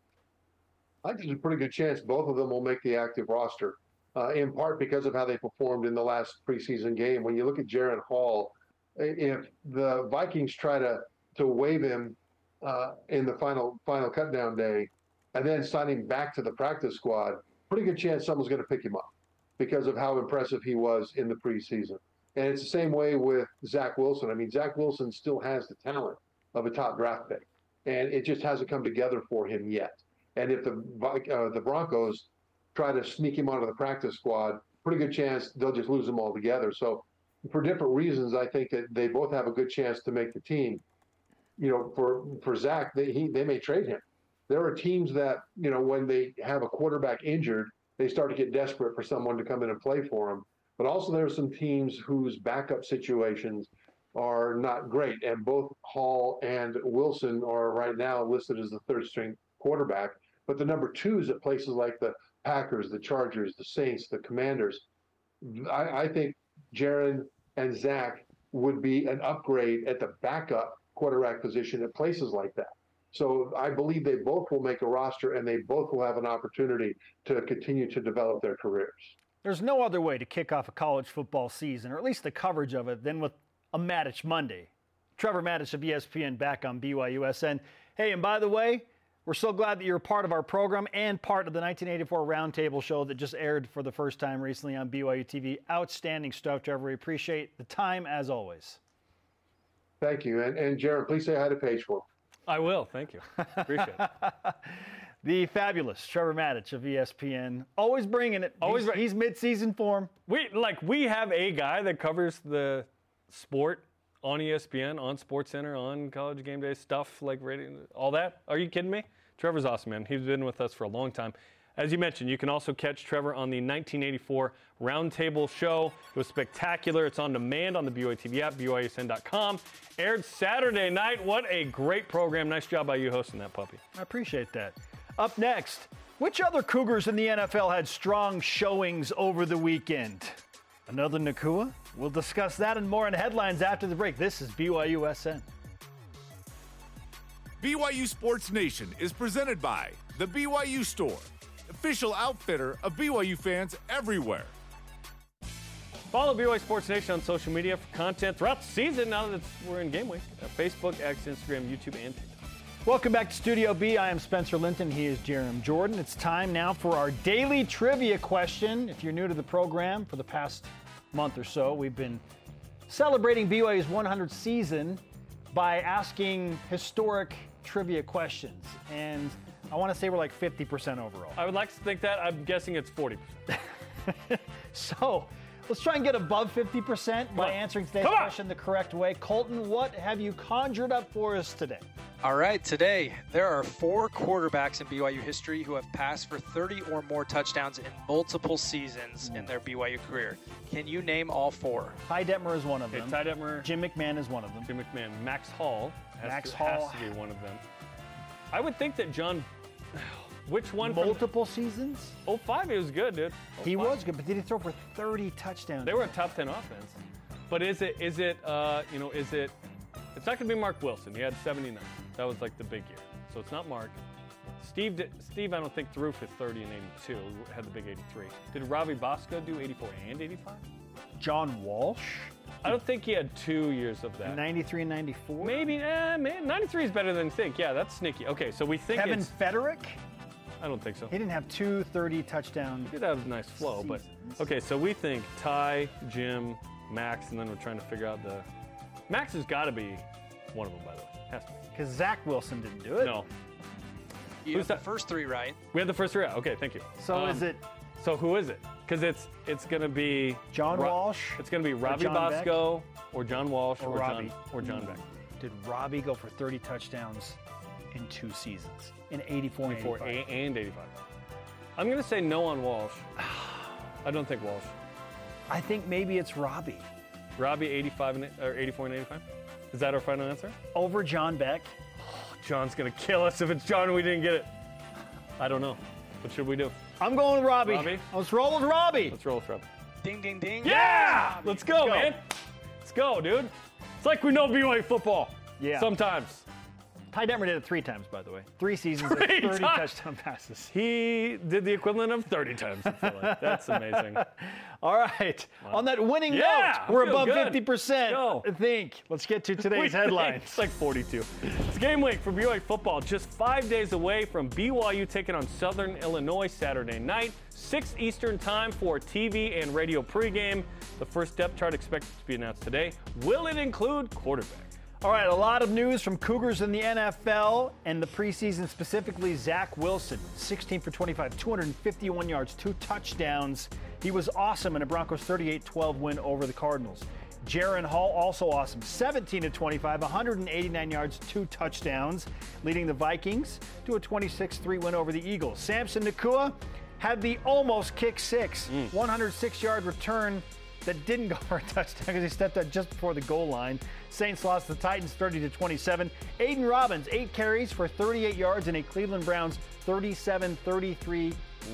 I think there's a pretty good chance both of them will make the active roster, uh, in part because of how they performed in the last preseason game. When you look at Jaren Hall, if the Vikings try to, to waive him uh, in the final final cutdown day and then sign him back to the practice squad, pretty good chance someone's going to pick him up because of how impressive he was in the preseason. And it's the same way with Zach Wilson. I mean, Zach Wilson still has the talent of a top draft pick, and it just hasn't come together for him yet. And if the uh, the Broncos try to sneak him onto the practice squad, pretty good chance they'll just lose him altogether. So for different reasons, I think that they both have a good chance to make the team. You know, for, for Zach, they, he, they may trade him. There are teams that, you know, when they have a quarterback injured, they start to get desperate for someone to come in and play for them. But also there are some teams whose backup situations are not great. And both Hall and Wilson are right now listed as the third string quarterback. But the number twos at places like the Packers, the Chargers, the Saints, the Commanders, I, I think Jaren and Zach would be an upgrade at the backup quarterback position at places like that. So I believe they both will make a roster, and they both will have an opportunity to continue to develop their careers. There's no other way to kick off a college football season, or at least the coverage of it, than with a Mattich Monday. Trevor Mattich of E S P N back on B Y U S N. Hey, and by the way, we're so glad that you're a part of our program and part of the nineteen eighty-four Roundtable show that just aired for the first time recently on B Y U T V. Outstanding stuff, Trevor. We appreciate the time as always. Thank you. And, and Jaron, please say hi to Paige for me. I will. Thank you. Appreciate it. The fabulous Trevor Mattich of E S P N, always bringing it. Always, he's, he's mid-season form. We like we have a guy that covers the sport on E S P N, on SportsCenter, on College Game Day stuff like radio, all that. Are you kidding me? Trevor's awesome, man. He's been with us for a long time. As you mentioned, you can also catch Trevor on the nineteen eighty-four Roundtable show. It was spectacular. It's on demand on the B Y U T V app, B Y U S N dot com. Aired Saturday night. What a great program. Nice job by you hosting that puppy. I appreciate that. Up next, which other Cougars in the N F L had strong showings over the weekend? Another Nacua? We'll discuss that and more in headlines after the break. This is B Y U S N. B Y U Sports Nation is presented by the B Y U Store, official outfitter of B Y U fans everywhere. Follow B Y U Sports Nation on social media for content throughout the season now that we're in game week. Facebook, X, Instagram, YouTube, and TikTok. Welcome back to Studio B. I am Spencer Linton. He is Jerem Jordan. It's time now for our daily trivia question. If you're new to the program, for the past month or so, we've been celebrating B Y U's one hundredth season by asking historic trivia questions. And I want to say we're like fifty percent overall. I would like to think that. I'm guessing it's forty percent. So let's try and get above fifty percent by answering today's Come on. question the correct way. Colton, what have you conjured up for us today? All right, today there are four quarterbacks in B Y U history who have passed for thirty or more touchdowns in multiple seasons in their B Y U career. Can you name all four? Ty Detmer is one of them. Okay, Ty Detmer. Jim McMahon is one of them. Jim McMahon. Max Hall has, Max to, Hall. has to be one of them. I would think that John... Which one? Multiple seasons? oh five, he was good, dude. He oh five. was good, but did he throw for thirty touchdowns? They were a top ten offense. But is it, is it, uh, you know, is it... It's not going to be Mark Wilson. He had seventy-nine. That was like the big year. So it's not Mark. Steve, did, Steve, I don't think threw for thirty and eighty-two. Had the big eighty-three. Did Robbie Bosco do eighty-four and eighty-five? John Walsh? I don't think he had two years of that. ninety-three and ninety-four? Maybe, eh, man, ninety-three is better than you think. Yeah, that's sneaky. Okay, so we think Kevin it's... Federick? I don't think so. He didn't have two thirty touchdown. He did have a nice flow, but... Okay, so we think Ty, Jim, Max, and then we're trying to figure out the... Max has got to be one of them, by the way. Has to be. Because Zach Wilson didn't do it. No. You Who's have that? the first three right. We had the first three out. Okay, thank you. So Um, is it So who is it? Because it's it's going to be... John Ro- Walsh? It's going to be Robbie John Bosco or John Walsh Or or, Robbie. John, or John Beck. Did Robbie go for thirty touchdowns in two seasons, in eighty-four and eighty-four eighty-five. and eighty-five. I'm going to say no on Walsh. I don't think Walsh. I think maybe it's Robbie. Robbie, eighty-five and, or eighty-four and eighty-five? Is that our final answer? Over John Beck. John's going to kill us if it's John and we didn't get it. I don't know. What should we do? I'm going with Robbie. Robbie? Let's roll with Robbie. Let's roll with Robbie. Ding, ding, ding. Yeah! Let's go, Let's go. man. Let's go, dude. It's like we know B Y U football. Yeah. Sometimes. Ty Detmer did it three times, by the way. Three seasons, Three like thirty times. touchdown passes. He did the equivalent of thirty times, I feel like. That's amazing. All right. On that winning Yeah, note, we're I feel above good. fifty percent, Go. I think. Let's get to We today's think headlines. It's like forty-two. It's game week for B Y U football. Just five days away from B Y U taking on Southern Illinois Saturday night, six Eastern time for T V and radio pregame. The first depth chart expected to be announced today. Will it include quarterback? All right, a lot of news from Cougars in the N F L and the preseason, specifically Zach Wilson, sixteen for twenty-five, two hundred fifty-one yards, two touchdowns. He was awesome in a Broncos thirty-eight twelve win over the Cardinals. Jaron Hall, also awesome, seventeen to twenty-five, one hundred eighty-nine yards, two touchdowns, leading the Vikings to a twenty-six three win over the Eagles. Samson Nakua had the almost kick six, Mm. one hundred six yard return that didn't go for a touchdown because he stepped out just before the goal line. Saints lost to the Titans thirty to twenty-seven. Aiden Robbins, eight carries for thirty-eight yards in a Cleveland Browns thirty-seven thirty-three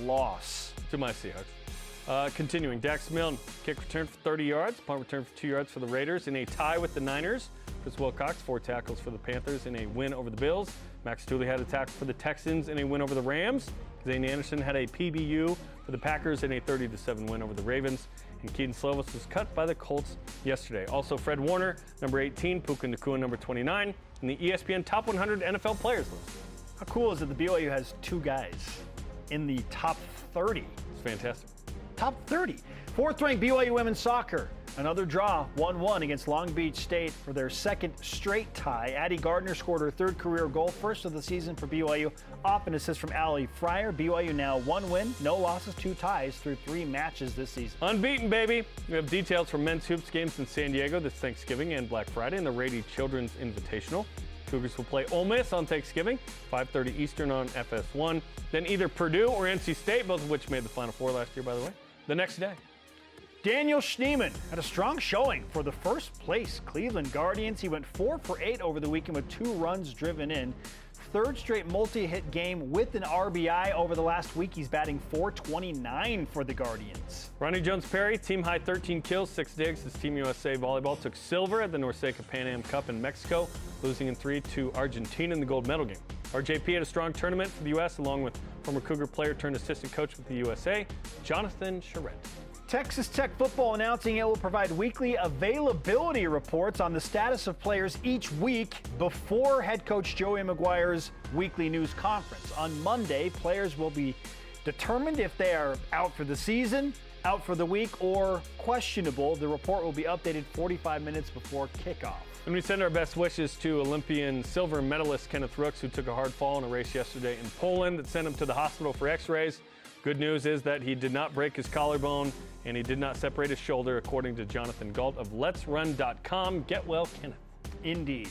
loss. To my Seahawks. Uh, continuing, Dax Milne, kick return for thirty yards, punt return for two yards for the Raiders in a tie with the Niners. Chris Wilcox, four tackles for the Panthers in a win over the Bills. Max Tooley had a tackle for the Texans in a win over the Rams. Zane Anderson had a P B U for the Packers in a thirty to seven win over the Ravens. And Keaton Slovis was cut by the Colts yesterday. Also, Fred Warner, number eighteen, Puka Nacua, number twenty-nine, in the E S P N Top one hundred N F L Players list. How cool is it that B Y U has two guys in the top thirty? It's fantastic. Top thirty. Fourth ranked B Y U women's soccer. Another draw, one one against Long Beach State for their second straight tie. Addie Gardner scored her third career goal, first of the season for B Y U, off an assist from Allie Fryer. B Y U now one win, no losses, two ties through three matches this season. Unbeaten, baby. We have details for men's hoops games in San Diego this Thanksgiving and Black Friday in the Rady Children's Invitational. Cougars will play Ole Miss on Thanksgiving, five thirty Eastern on F S one. Then either Purdue or N C State, both of which made the Final Four last year, by the way, the next day. Daniel Schneemann had a strong showing for the first place Cleveland Guardians. He went four for eight over the weekend with two runs driven in. Third straight multi-hit game with an R B I over the last week. He's batting four twenty-nine for the Guardians. Ronnie Jones-Perry, team high thirteen kills, six digs. His Team U S A volleyball took silver at the Norseca Pan Am Cup in Mexico, losing in three to Argentina in the gold medal game. R J P had a strong tournament for the U S along with former Cougar player turned assistant coach with the U S A, Jonathan Charette. Texas Tech football announcing it will provide weekly availability reports on the status of players each week before head coach Joey McGuire's weekly news conference. On Monday, players will be determined if they are out for the season, out for the week, or questionable. The report will be updated forty-five minutes before kickoff. And we send our best wishes to Olympian silver medalist Kenneth Rooks, who took a hard fall in a race yesterday in Poland that sent him to the hospital for x-rays. Good news is that he did not break his collarbone and he did not separate his shoulder, according to Jonathan Galt of Let's Run dot com. Get well, Kenneth. Indeed.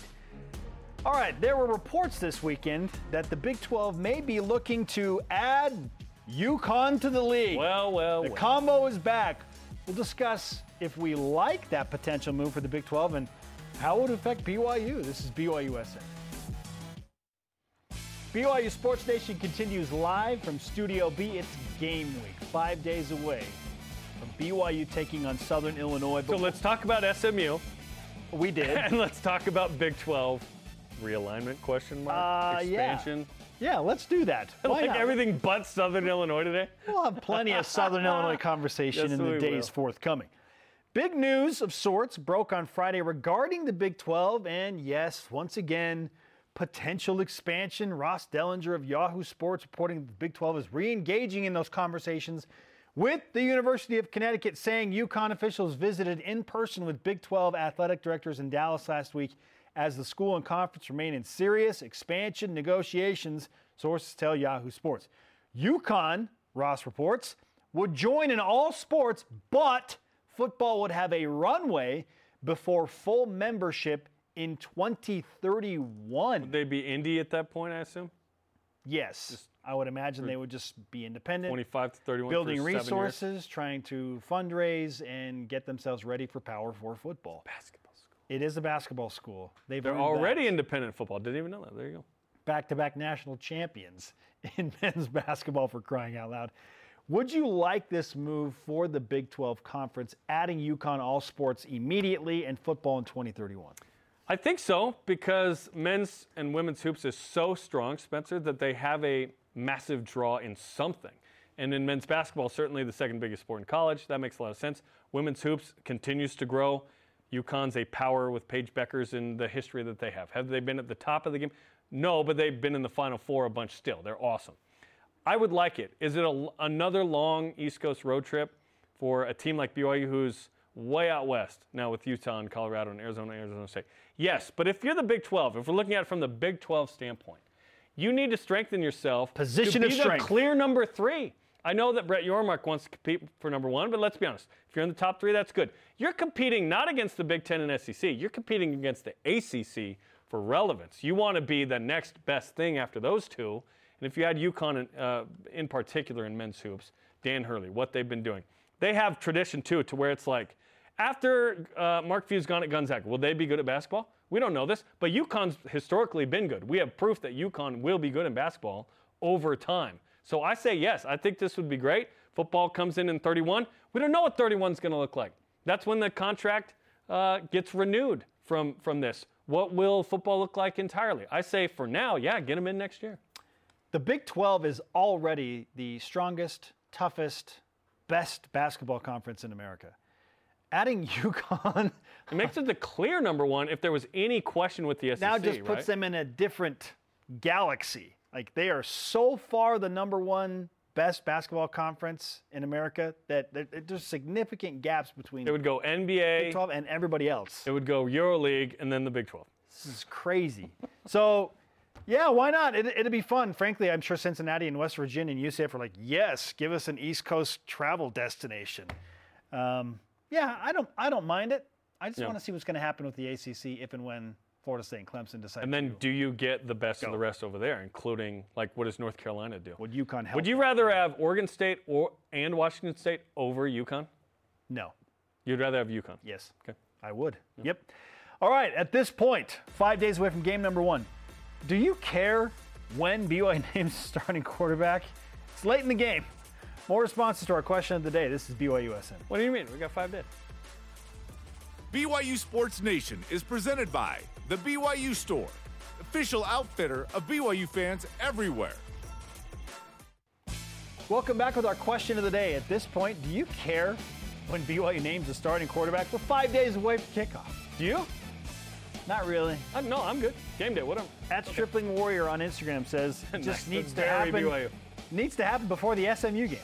All right, there were reports this weekend that the Big twelve may be looking to add UConn to the league. Well, well, The well. combo is back. We'll discuss if we like that potential move for the Big twelve and how it would affect B Y U. This is B Y U S A. B Y U Sports Nation continues live from Studio B. It's game week, five days away from B Y U taking on Southern Illinois. So let's talk about S M U. We did. And let's talk about Big twelve realignment, question mark, Uh, yeah. expansion. Yeah, let's do that. Why Like not? everything but Southern Illinois today. We'll have plenty of Southern Illinois conversation Yes, in the we days will. forthcoming. Big news of sorts broke on Friday regarding the Big twelve, and yes, once again, potential expansion. Ross Dellinger of Yahoo Sports reporting that the Big twelve is re-engaging in those conversations with the University of Connecticut, saying UConn officials visited in person with Big twelve athletic directors in Dallas last week as the school and conference remain in serious expansion negotiations, sources tell Yahoo Sports. UConn, Ross reports, would join in all sports, but football would have a runway before full membership in twenty thirty-one. Would they be indie at that point, I assume? Yes. Just I would imagine they would just be independent. twenty-five to thirty-one building for resources, trying to fundraise and get themselves ready for Power Four football. Basketball school. It is a basketball school. They've They're earned already that. independent football. Didn't even know that. There you go. Back-to-back national champions in men's basketball, for crying out loud. Would you like this move for the Big twelve Conference, adding UConn all sports immediately and football in twenty thirty-one? I think so, because men's and women's hoops is so strong, Spencer, that they have a massive draw in something. And in men's basketball, certainly the second biggest sport in college. That makes a lot of sense. Women's hoops continues to grow. UConn's a power with Paige Beckers in the history that they have. Have they been at the top of the game? No, but they've been in the Final Four a bunch still. They're awesome. I would like it. Is it a, another long East Coast road trip for a team like B Y U who's way out west now with Utah and Colorado and Arizona and Arizona State? Yes, but if you're the Big twelve, if we're looking at it from the Big twelve standpoint, you need to strengthen yourself Position to of be strength. the clear number three. I know that Brett Yormark wants to compete for number one, but let's be honest. If you're in the top three, that's good. You're competing not against the Big Ten and S E C. You're competing against the A C C for relevance. You want to be the next best thing after those two. And if you had UConn in, uh, in particular in men's hoops, Dan Hurley, what they've been doing. They have tradition, too, to where it's like, after uh, Mark Few's gone at Gonzaga, will they be good at basketball? We don't know this, but UConn's historically been good. We have proof that UConn will be good in basketball over time. So I say yes. I think this would be great. Football comes in in thirty-one. We don't know what thirty-one is going to look like. That's when the contract uh, gets renewed from, from this. What will football look like entirely? I say for now, yeah, get them in next year. The Big twelve is already the strongest, toughest, best basketball conference in America. Adding UConn it makes it the clear number one if there was any question with the S E C. now just puts right? them in a different galaxy. Like they are so far the number one best basketball conference in America that there- there's significant gaps between It would go N B A, Big twelve and everybody else. it would go EuroLeague, and then the Big twelve. This is crazy. So, yeah, why not? It, it'd be fun. Frankly, I'm sure Cincinnati and West Virginia and U C F are like, yes, give us an East Coast travel destination. Um, yeah, I don't, I don't mind it. I just Yeah. want to see what's going to happen with the A C C if and when Florida State and Clemson decide. And then to do you get the best Go. of the rest over there, including, like, what does North Carolina do? would UConn help? Would you rather have Oregon State or and Washington State over UConn? No. You'd rather have UConn. Yes. Okay. I would. Yep. All right. At this point, five days away from game number one, do you care when B Y U names starting quarterback? It's late in the game. More responses to our question of the day. This is B Y U S N. What do you mean? We got five days. B Y U Sports Nation is presented by the B Y U Store, official outfitter of B Y U fans everywhere. Welcome back with our question of the day. At this point, do you care when B Y U names a starting quarterback? We're five days away from kickoff. Do you? Not really. Uh, no, I'm good. Game day. What am At Stripling Warrior on Instagram says it Nice. just needs to Very happen. B Y U. Needs to happen before the S M U game.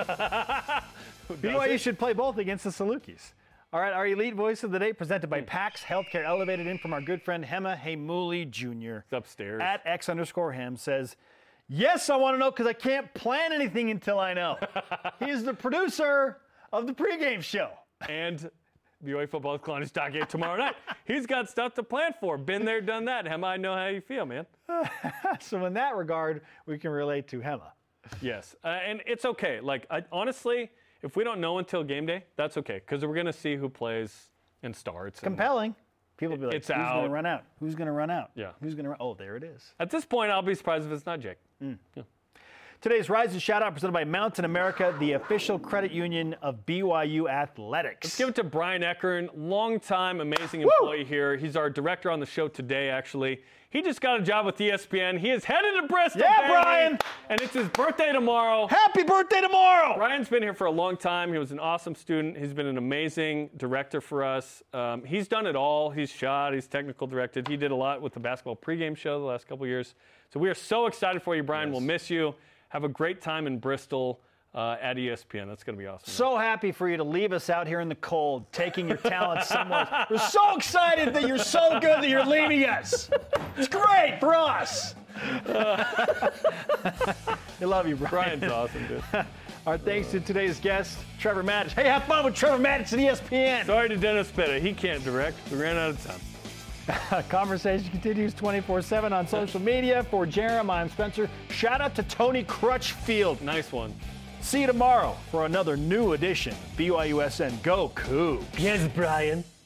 B Y U should play both against the Salukis. All right, our elite voice of the day presented by PAX Healthcare, elevated in from our good friend Hema Heimuli Junior It's upstairs. At X underscore him says, yes, I want to know because I can't plan anything until I know. He is the producer of the pregame show. And B Y U football is Kalani Stockgate tomorrow night. He's got stuff to plan for. Been there, done that. Hema, I know how you feel, man. So in that regard, we can relate to Hema. Yes, uh, and it's okay. Like, I, honestly, if we don't know until game day, that's okay, because we're going to see who plays and starts. and- Compelling. People will be like, It's who's going out. to run out? Who's going to run out? Yeah. Who's going to run? Oh, there it is. At this point, I'll be surprised if it's not Jake. Today's Rise and Shout Out presented by Mountain America, the official credit union of B Y U Athletics. Let's give it to Brian Eckern, longtime amazing employee here. He's our director on the show today, actually. He just got a job with E S P N. He is headed to Bristol, Yeah, baby, Brian! And it's his birthday tomorrow. Happy birthday tomorrow! Brian's been here for a long time. He was an awesome student. He's been an amazing director for us. Um, he's done it all. He's shot. He's technical directed. He did a lot with the basketball pregame show the last couple years. So we are so excited for you, Brian. Yes. We'll miss you. Have a great time in Bristol uh, at E S P N. That's going to be awesome. So happy for you to leave us out here in the cold, taking your talents somewhere. We're so excited that you're so good that you're leaving us. It's great for us. I love you, Brian. Brian's awesome, dude. Our thanks to today's guest, Trevor Maddich. Hey, have fun with Trevor Maddich at E S P N. Sorry to Dennis Pitta. He can't direct. We ran out of time. Conversation continues twenty-four seven on social media. For Jerem, I'm Spencer. Shout out to Tony Crutchfield. Nice one. See you tomorrow for another new edition of B Y U S N Go Cougs. Yes, Brian.